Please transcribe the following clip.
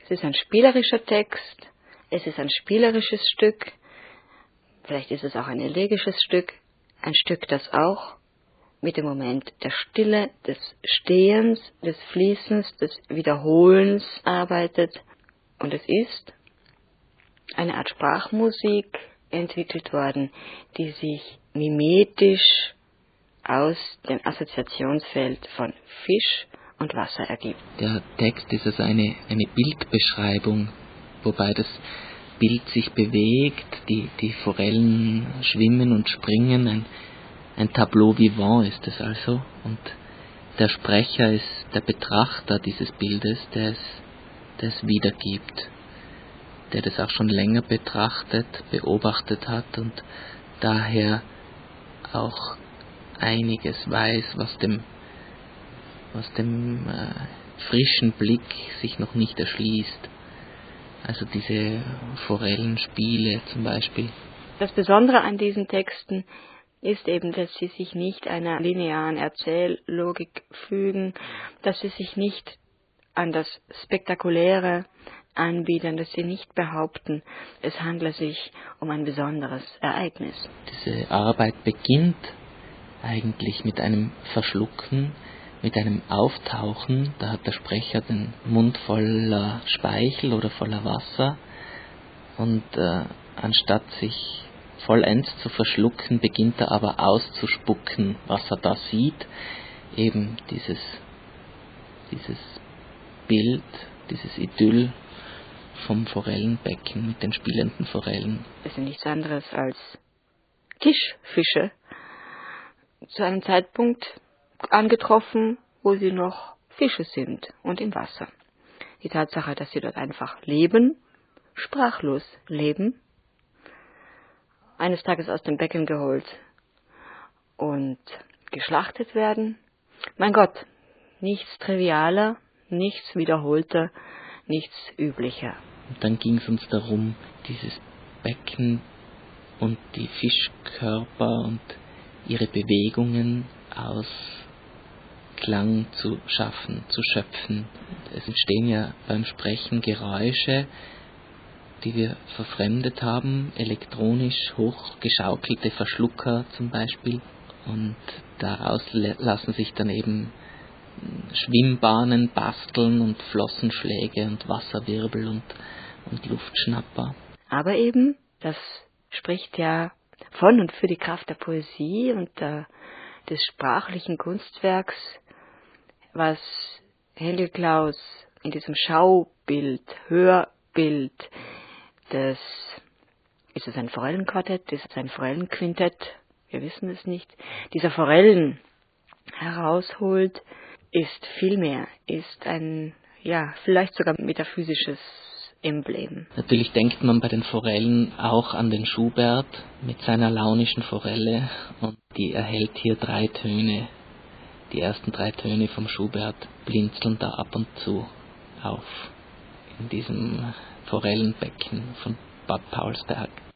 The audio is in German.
Es ist ein spielerischer Text, es ist ein spielerisches Stück, vielleicht ist es auch ein elegisches Stück, ein Stück, das auch mit dem Moment der Stille, des Stehens, des Fließens, des Wiederholens arbeitet. Und es ist eine Art Sprachmusik entwickelt worden, die sich mimetisch aus dem Assoziationsfeld von Fisch und Wasser ergibt. Der Text ist also eine Bildbeschreibung, wobei das Bild sich bewegt, die Forellen schwimmen und springen, ein Tableau vivant ist es also, und der Sprecher ist der Betrachter dieses Bildes, der es wiedergibt, der das auch schon länger beobachtet hat und daher auch einiges weiß, was dem frischen Blick sich noch nicht erschließt. Also diese Forellenspiele zum Beispiel. Das Besondere an diesen Texten ist eben, dass sie sich nicht einer linearen Erzähllogik fügen, dass sie sich nicht an das Spektakuläre anbieten, dass sie nicht behaupten, es handle sich um ein besonderes Ereignis. Diese Arbeit beginnt eigentlich mit einem Verschlucken, mit einem Auftauchen. Da hat der Sprecher den Mund voller Speichel oder voller Wasser und anstatt sich vollends zu verschlucken, beginnt er aber auszuspucken, was er da sieht. Eben dieses Bild, dieses Idyll vom Forellenbecken mit den spielenden Forellen. Es sind nichts anderes als Tischfische, zu einem Zeitpunkt angetroffen, wo sie noch Fische sind und im Wasser. Die Tatsache, dass sie dort einfach leben, sprachlos leben, eines Tages aus dem Becken geholt und geschlachtet werden. Mein Gott, nichts trivialer, nichts wiederholter, nichts üblicher. Und dann ging es uns darum, dieses Becken und die Fischkörper und ihre Bewegungen aus Klang zu schaffen, zu schöpfen. Es entstehen ja beim Sprechen Geräusche, die wir verfremdet haben, elektronisch hochgeschaukelte Verschlucker zum Beispiel. Und daraus lassen sich dann eben Schwimmbahnen basteln und Flossenschläge und Wasserwirbel und Luftschnapper. Aber eben, das spricht ja von und für die Kraft der Poesie und des sprachlichen Kunstwerks, was Henry Klaus in diesem Schaubild, Hörbild ist es ein Forellenquartett, ist es ein Forellenquintett, wir wissen es nicht, dieser Forellen herausholt, ist viel mehr, ist ein, vielleicht sogar metaphysisches Emblem. Natürlich denkt man bei den Forellen auch an den Schubert mit seiner launischen Forelle und die erhält hier 3 Töne. Die ersten 3 Töne vom Schubert blinzeln da ab und zu auf in diesem Forellenbecken von Bad Paulsberg.